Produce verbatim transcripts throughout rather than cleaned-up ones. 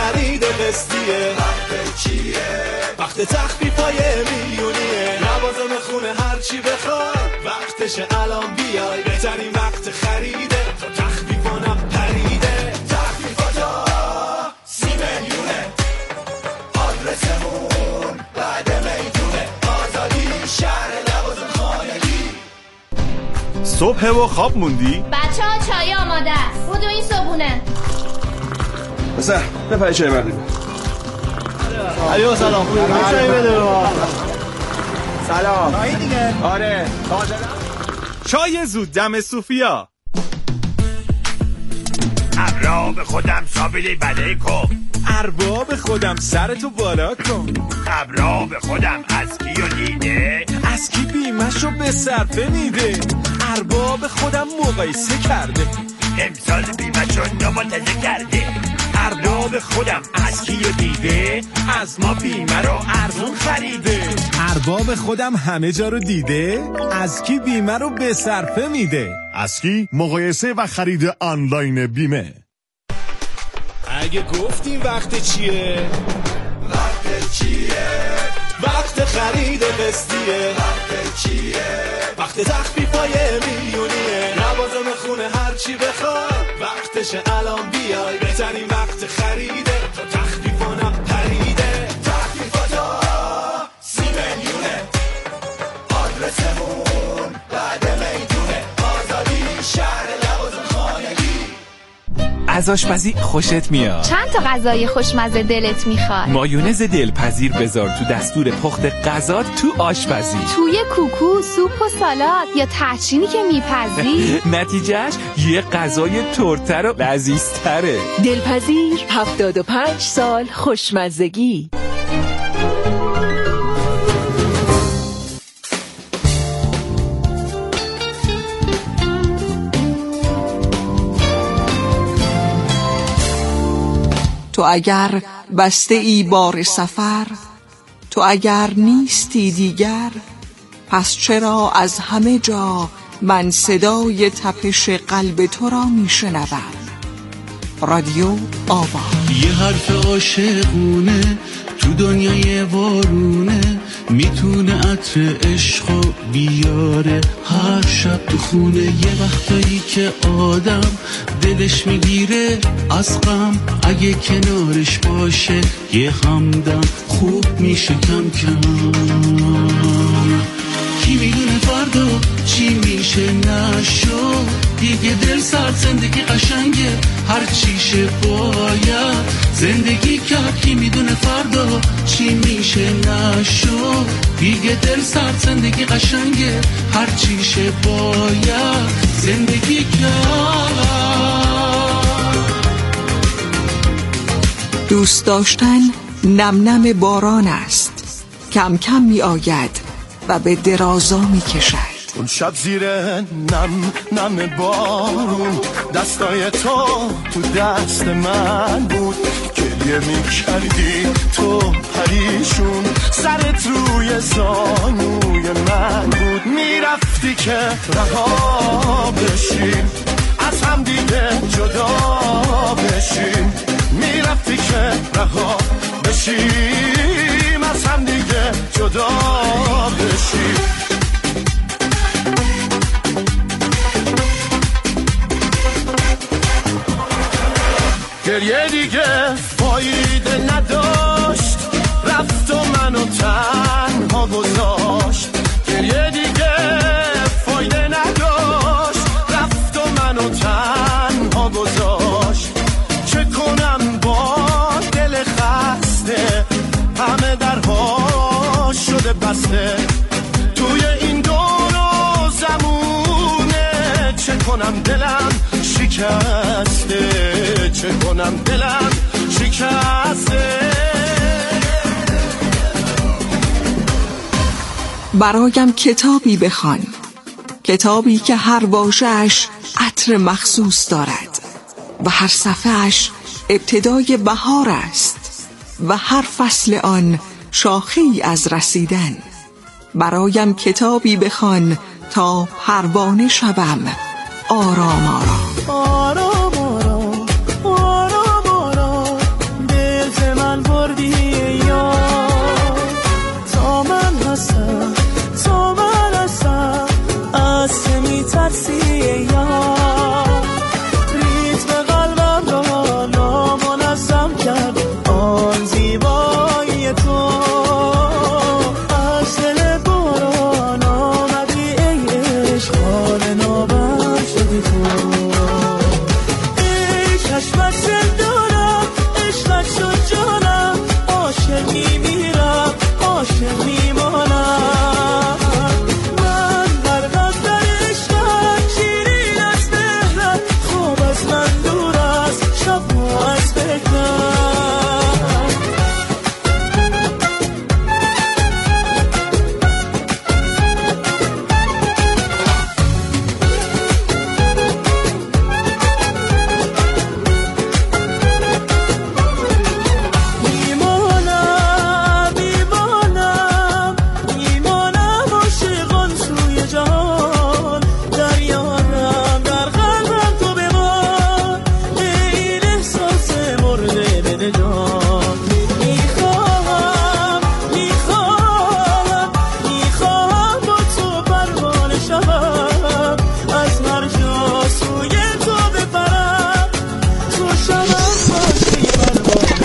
خرید قسطیه. وقت چیه؟ وقت تخفیفای میلیونیه. لوازم خونه هرچی بخوای وقتشه الان بیای. بهترین وقت خریده تا تخفیفانم پریده. تخفیفاتا سی میلیونه. آدرسمون بعد میدونه. آزادی شهر لوازم خانگی. صبح و خواب موندی؟ بچه ها چای آماده است. بودو این صبونه بسر بپری چای بردیم. علیو سلام. چای بده با سلام. چای دیگه. آره چای زود دم صوفیا. ارباب خودم سابیلی بله کن. ارباب خودم سرتو بالا کن. ارباب خودم از کیو دیده. از کی بیمشو به صرفه میده. ارباب خودم مقایسه کرده. امسال بیمشو نماتزه کرده. ارباب خودم از کیو دیده. از ما بیمه رو ارزون خریده. ارباب خودم همه جا رو دیده. از کی بیمه رو به صرفه میده. از کی مقایسه و خرید آنلاین بیمه. اگه گفتیم وقت چیه؟ وقت چیه؟ وقت خرید قسطیه. وقت چیه؟ وقت تخفیفای میلیونیه. لوازم خونه هرچی بخوای وقتشه الان بیای. بهترین وقت خریده تا تخفیفانم پریده. تخفیفاتا سی میلیونه. آدرسمون بعد میدونه. آزادی شهر لوازم خانگی. از آشپزی خوشت میاد؟ چند تا غذای خوشمزه دلت میخواد؟ مایونز دلپذیر بذار تو دستور پخت غذا تو آشپزی. توی کوکو، سوپ و سالاد یا ترچینی که میپزی. نتیجهش یه غذای ترتر و لذیذتره. دلپذیر هفتاد و پنج سال خوشمزگی. تو اگر بسته ای بار سفر، تو اگر نیستی دیگر، پس چرا از همه جا من صدای تپش قلب تو را می شنوم. رادیو آوا. یه حرف عاشقونه تو دنیای وارونه، میتونه عطر عشقو بیاره هر شب تو خونه. یه وقتایی که آدم دلش میگیره از غم، اگه کنارش باشه یه همدم خوب میشه کم کم. کی میدونه فردا چی میشه نشو، دیگه دل سرد زندگی قشنگه هر چیشه باید زندگی کرد. کی میدونه فردا چی میشه نشو، دیگه دل سرد زندگی قشنگه هر چیشه باید زندگی کرد. دوست داشتن نم نم باران است، کم کم می آید و به درازا می کشد. اون شب زیر نم نم بارون دستای تو تو دست من بود. گریه می کردی تو پریشون، سرت روی زانوی من بود. میرفتی که رها بشیم از هم دیگه جدا بشیم. میرفتی که رها بشیم از هم دیگه جدا بشیم. گریه دیگه فایده نداشت، رفت و منو تنها گذاشت. گریه دیگه فایده نداشت، رفت و منو تنها گذاشت. چه کنم با دل خسته، همه درها شده بسته. توی این دور و زمونه چه کنم دلم شکسته. چه کنم دلم شکسته. برایم کتابی بخوان، کتابی که هر واژه‌اش عطر مخصوص دارد و هر صفحه‌اش ابتدای بهار است و هر فصل آن شاخه‌ای از رسیدن. برایم کتابی بخوان تا پروانه شوم آرام آرام. آرام آرام آرام آرام دل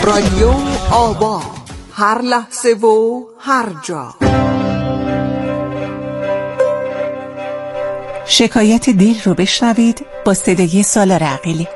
رادیو آوا، هر لحظه و هر جا. شکایت دیل رو بشنوید با صدای سالار عقیلی.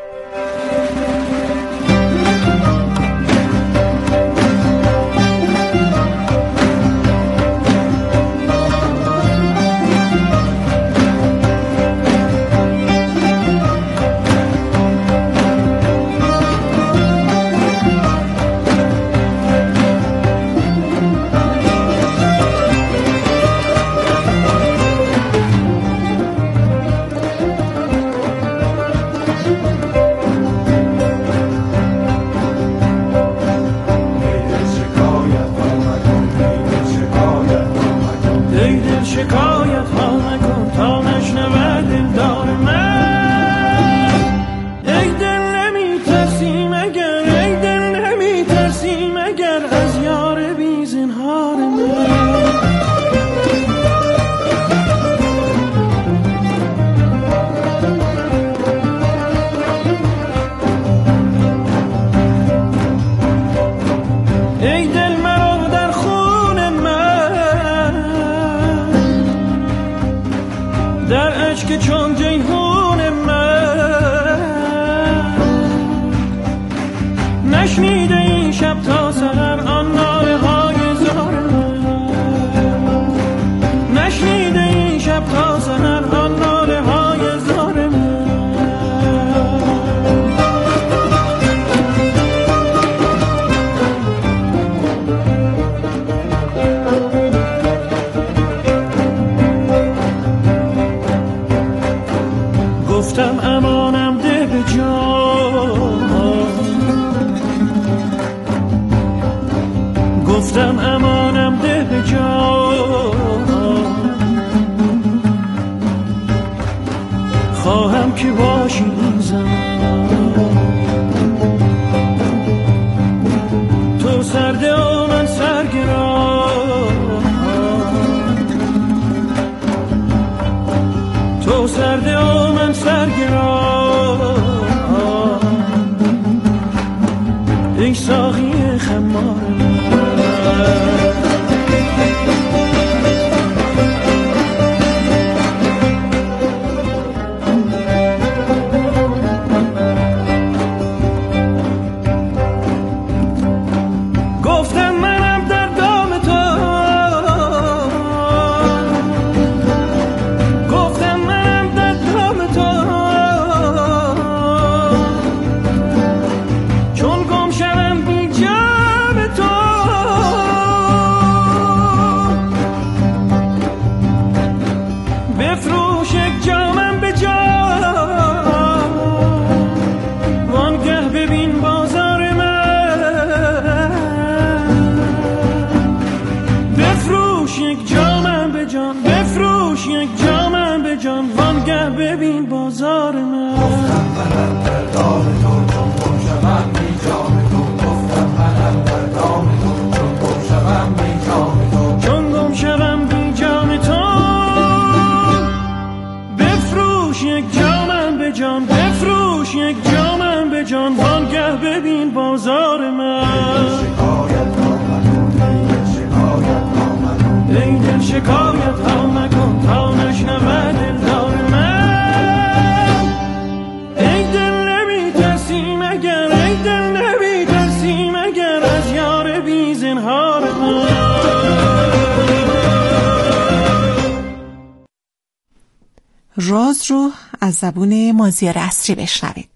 راز رو از زبون مازیار عصری بشنوید.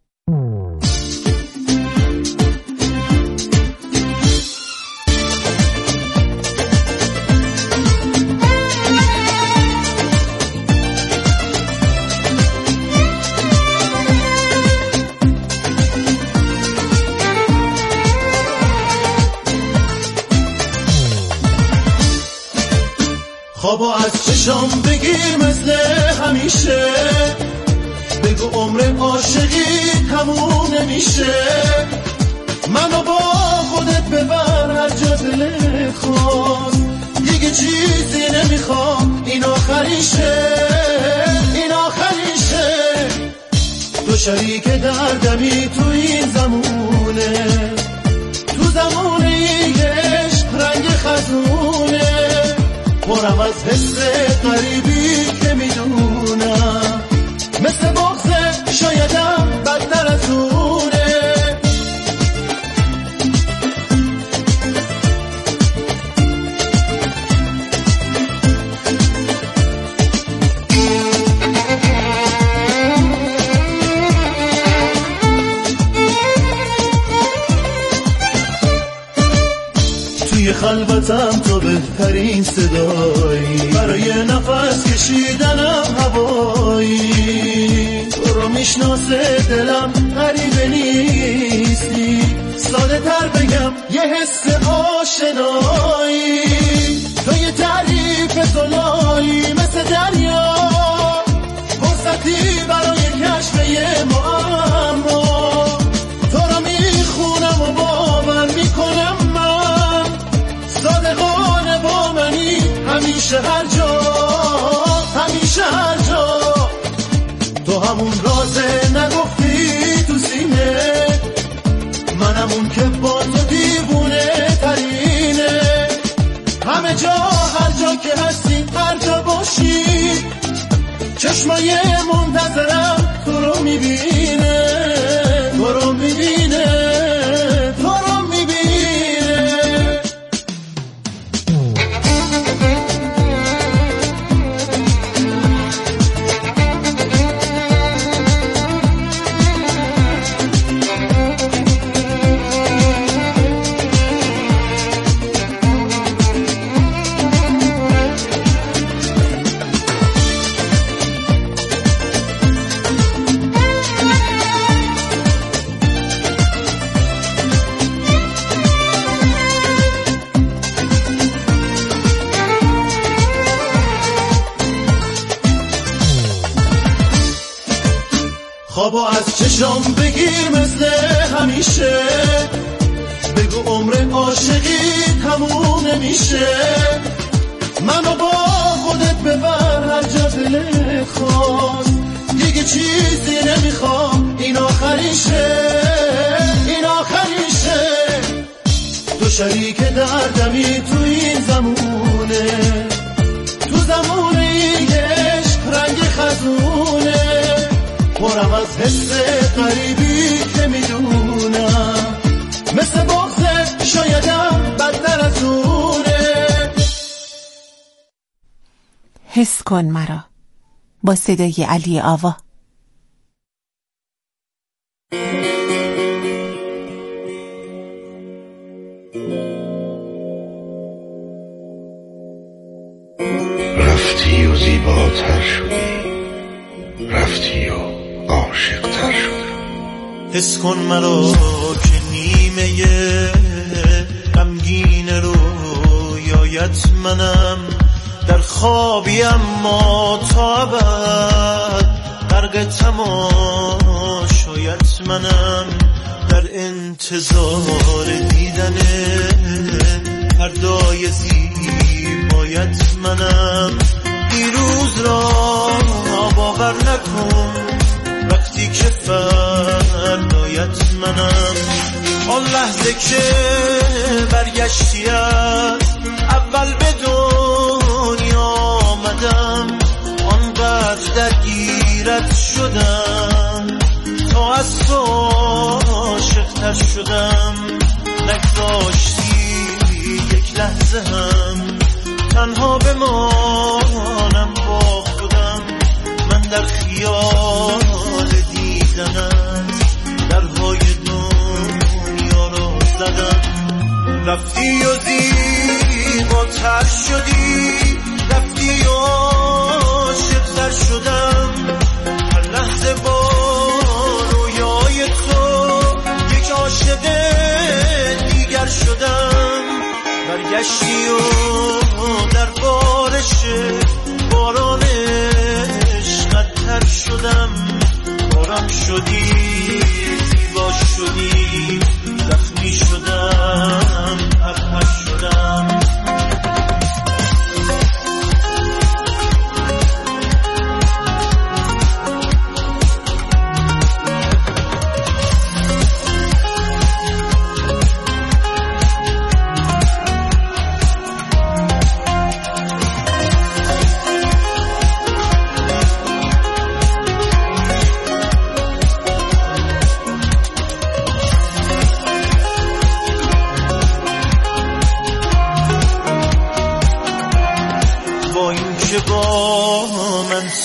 خوابا از چشام بگیر مثل همیشه، بگو عمر عاشقی تموم نمیشه، منو با خودت ببر هر جا دلت خواست، دیگه چیزی نمیخوام، این آخریشه این آخریشه، تو شریک دردمی تو این زمونه، پرم از حس غریبی که میدونم، مثل بغض شایدم بدتر از اونه. توی خلوتم تو بهترین صدایی، برای نفس کشیدنم هوایی. تو رو میشناسه دلم غریبه نیستی، ساده تر بگم یه حس آشنایی. تو یه تعریف زلایی مثل دریا، فرصتی برای کشف یه معما. تو رو میخونم و باور میکنم من، صادقانه با منی همیشه هر جا، همیشه هر جا. تو همون رازه نگفتی تو سینه، منم اون که با تو دیوونه ترینه. همه جا هر جا که هستی هر جا باشی، چشمای منتظرم تو رو میبینه، تو رو میبینه، تو رو میبینه. خوابو از چشم بگیر مثل همیشه، بگو عمر عاشقی تموم نمیشه. منو با خودت ببر هر جا دلت خواست، دیگه چیزی نمیخوام، این آخریشه، این آخریشه. تو شریک دردمی تو این زمونه، تو زمونه این عشق رنگ خزونه. پرم از حس غریبی که میدونم، مثل بغض شایدم بدتر از اونه. حس کن مرا با صدای علی آوا. رفتی و زیباتر شدی، رفتی و عاشق‌تر شدم. حس کن مرا که نیمه غمگین رویایت منم، در خوابی اما تا ابد غرق تماشایت منم. در انتظار دیدن پردای زیبایت منم. دیروز را باور نکن وقتی که فردایت منم. آن لحظه که برگشتی از اول به دنیا آمدم، آنقدر درگیرت شدم تا از تو عاشق‌تر شدم. نگذاشتی یک لحظه هم تنها بمانم با خودم. من در خیال دیدنت درهای دنیا رو زدم. رفتی و زیباتر شدی، رفتی و عاشق‌تر شدم. هر لحظه با رویای تو یک عاشق دیگر شدم. برگشتی و در بارش باران عشقت تر شدم. بارم شدی، زیبا شدی، زخمی شدم، پرپر شدم.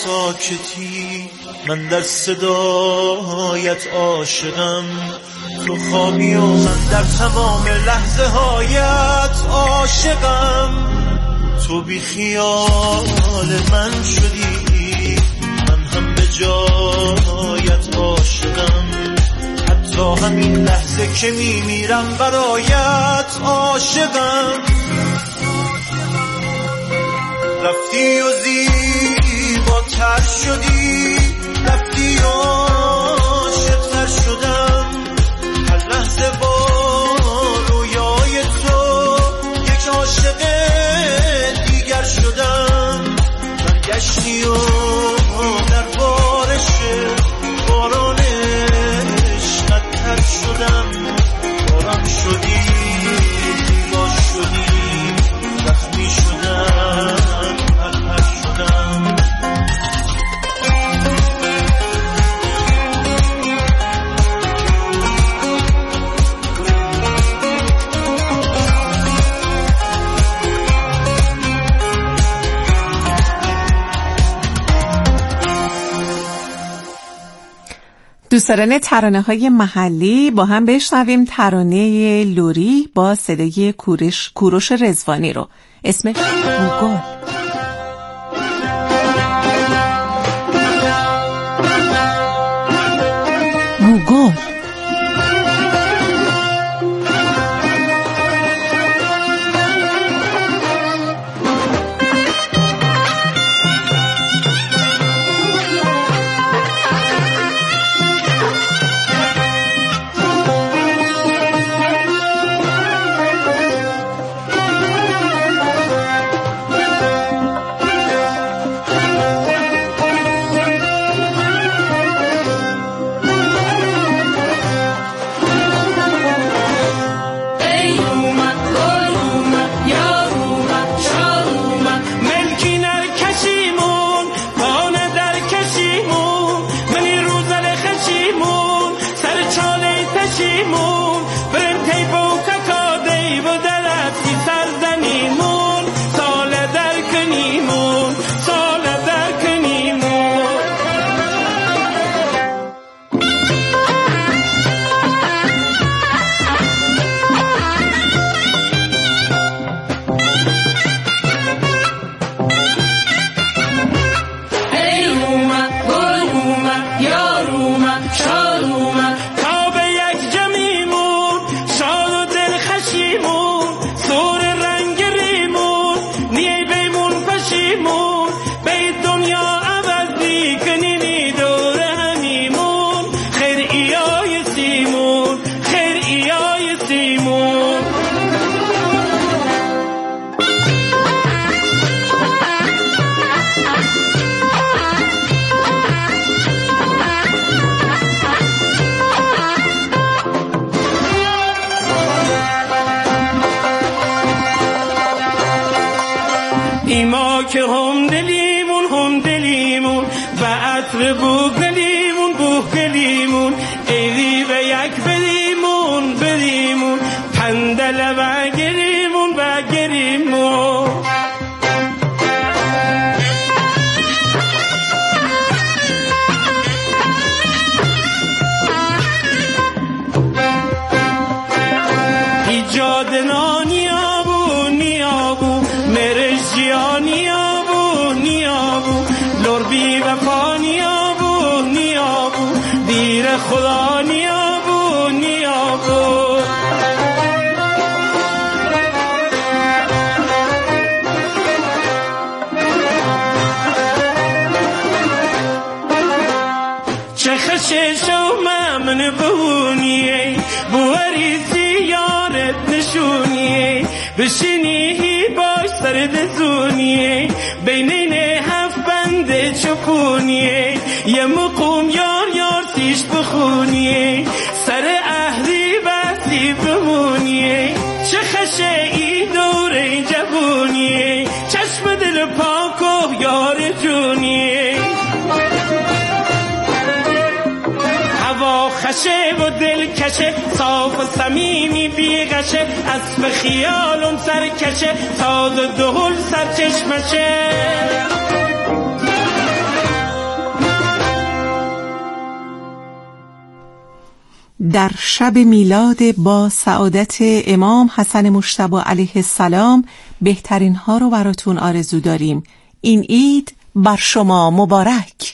ساکتی من در صدایت عاشقم، تو خوابی و من در تمام لحظه هایت عاشقم. تو بی خیال من شدی، من هم به جایت عاشقم. حتی همین لحظه که میمیرم برایت عاشقم. رفتی و زیباتر شدی، رفتی و عاشق‌تر شدم. هر لحظه با رویای تو یک عاشق دیگر شدم. برگشتی و در بارش باران عشقت تر شدم. باران شدی، زیبا شدی، زخمی شدم، پرپر شدم. دوستان ترانه های محلی با هم بشنویم ترانه لوری با صدای کوروش کوروش رضوانی رو. اسمش گوگل. گوگل ایما که هم دلیمون هم دلیمون و عطر بوگلیمون بوگلیمون ایدی به یک بدیمون بدیمون پندل و گریمون و گریمون. ایجاد نانیابو نیابو مرشیا نیابو نیابو لور بی وفا نیابو نیابو دیر خدا نیابو نیابو. چه خشش و ممن بونیه بوریزی یارت نشونیه بشینی باش سر دزونیه بینین هفت بند چپونیه یه مقوم یار یار تیش بخونیه سر اهلی بحثی بمونیه. چه خشه ای دوره جوونیه چشم دل پاک و یار جونیه. هوا خشه و دل کشه صاف و صمیمی بیغشه اسب خیالم سرکشه ساز و دهل سرچشمشه. در شب میلاد با سعادت امام حسن مجتبی علیه السلام بهترین ها رو براتون آرزو داریم. این عید بر شما مبارک.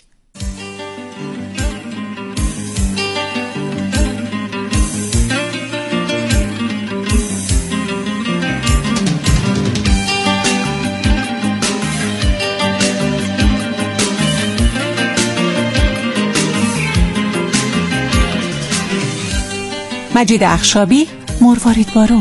مجید اخشابی، مروارید بارون.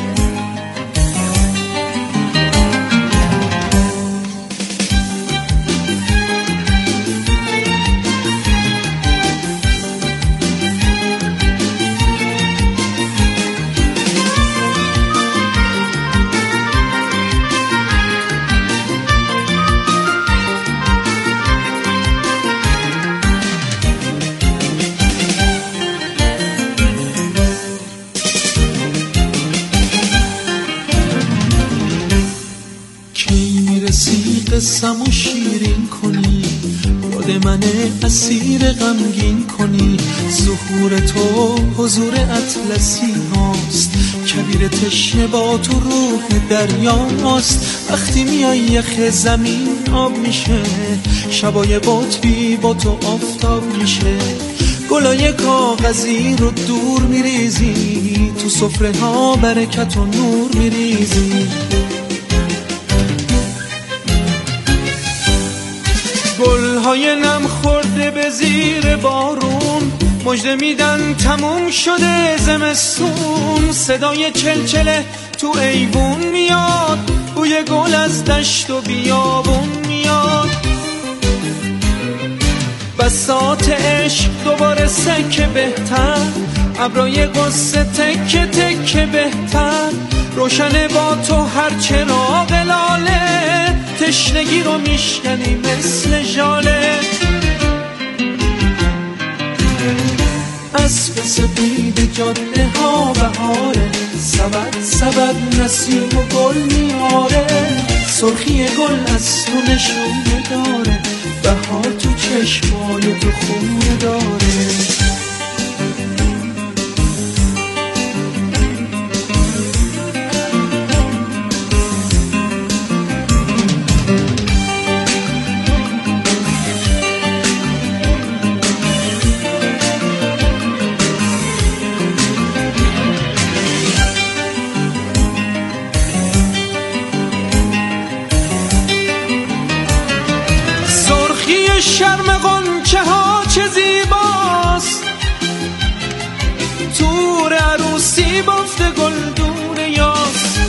قصه‌مو شیرین کنی، یاد من اسیر غمگین کنی. ظهور تو حضور اطلسی هاست، کبیر تشنه با تو روح دریاست. وقتی میای یخ زمین آب میشه، شبای قطبی با تو آفتاب میشه. گلای کاغذی رو دور میریزی، تو سفره ها برکت و نور میریزی. گلهای نم خورده به زیر بارون، مژده میدن تموم شده زمستون. صدای چلچله تو ایوون میاد، بوی گل از دشت و بیابون میاد. بساط عشق دوباره سکه بهتر، ابرای قصه تکه تکه بهتر. روشنه با تو هر چراغ لاله، تشنگی رو میشکنی مثل ژاله. اسب سپید جاده ها بهاره، سبد سبد نسیم و گل میاره. سرخی گل از تو نشونه داره، بهار تو چشمای تو خونه داره. شرم غنچه ها چه زیباست، تور عروسی بافت گلدون یاس.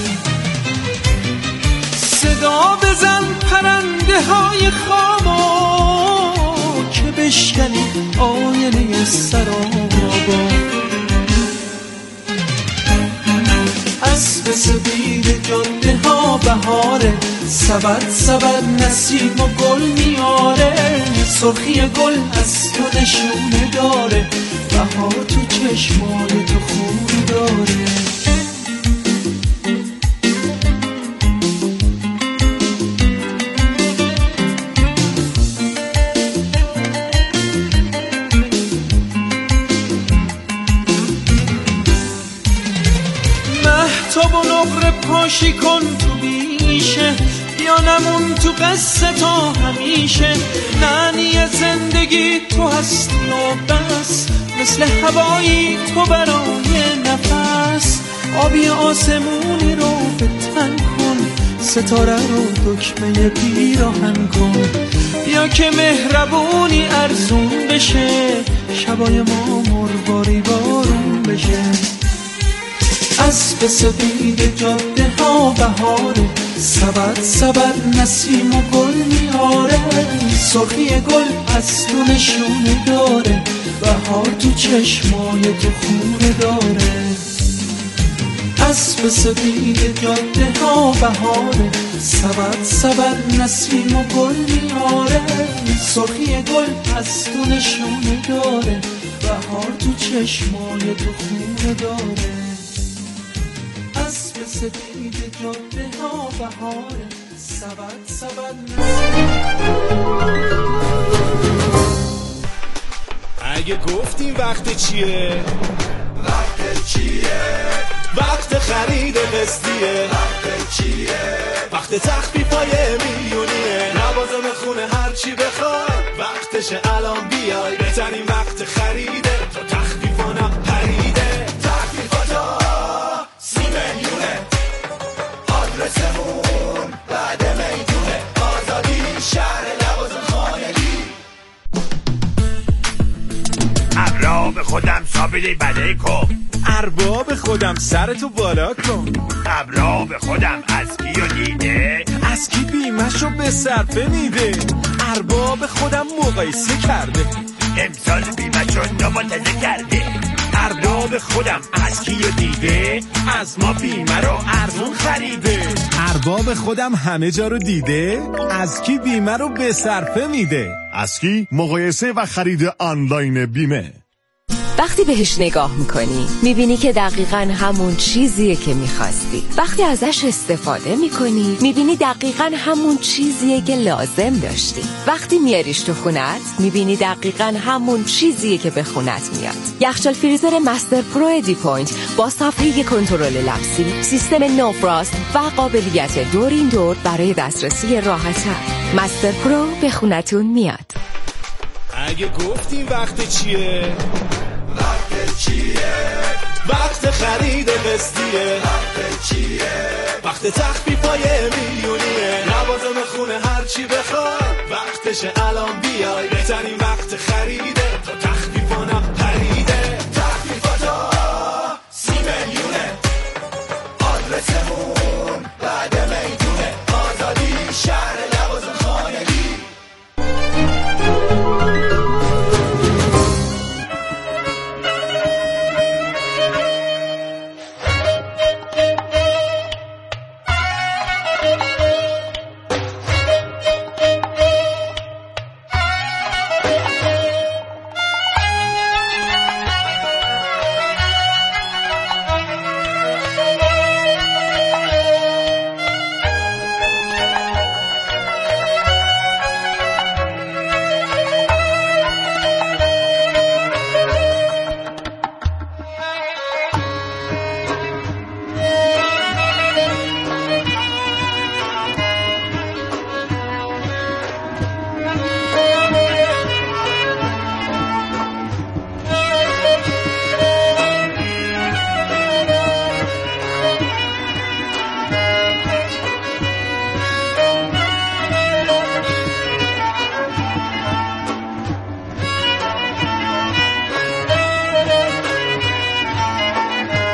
صدا بزن پرنده های خامو، که بشکنی آینه سرابا. اسب سپید جاده ها بهاره، سبد سبد نسیم و گل میاره. سرخی گل از تو نشونه داره، بهار تو چشمای تو خونه داره. مهتاب و نقره پاشی کن تو بیشه، یا نمون تو قصه تا همیشه. معنی زندگی تو هستی و بس، مثل هوایی تو برای نفس. آبی آسمونی رو به تن کن، ستاره رو دکمه پیراهن کن. بیا که مهربونی ارزون بشه، شبای ما مرواری بارون بشه. اسب سپید جاده ها بهاره، سبد سبد نسیم و گل میاره. سرخی گل از تو نشونه داره، بهار تو چشمای تو خونه داره. اسب سپید جاده ها بهاره، سبد سبد نسیم و گل میاره. سرخی گل از تو نشونه داره، بهار تو چشمای تو خونه داره. اسب سپید جاده ها بهاره، سبد سبد نسیم. اگه گفتیم وقت چیه؟ وقت چیه؟ وقت خرید قسطیه. وقت چیه؟ وقت تخفیفای میلیونیه. لوازم خونه هرچی بخوای وقتشه الان بیای. بهترین وقت خریده تا تخفیفانم پریده. تخفیفاتا سی میلیونه. آدرسمون بعد میدونه. آزادی شهر لوازم خانگی. ارباب خودم سابیلی بده کن. ارباب خودم سرتو بالا کن. ارباب خودم از کیو دیده؟ از کی بیمشو به صرفه میده. ارباب خودم مقایسه کرده. امسال بیمشو نماتزه کرده. ارباب خودم از کیو دیده؟ از ما بیمه رو ارزون خریده. ارباب خودم همه جا رو دیده. از کی بیمه رو به صرفه میده. از کی مقایسه و خرید آنلاین بیمه. وقتی بهش نگاه میکنی میبینی که دقیقاً همون چیزیه که میخواستی. وقتی ازش استفاده میکنی میبینی دقیقاً همون چیزیه که لازم داشتی. وقتی میاریش تو خونت میبینی دقیقاً همون چیزیه که به خونت میاد. یخچال فریزر مستر پرو ادی پوینت با صفحه کنترل لمسی، سیستم نو فراست و قابلیت دور این دور برای دسترسی راحت‌تر. مستر پرو به خونتون میاد. اگه گفتیم وقت چیه؟ وقت چیه؟ وقت خرید قسطیه. وقت چیه؟ وقت تخفیفای میلیونیه. لوازم خونه هرچی بخوای وقتشه الان بیای. بهترین وقت خریده تا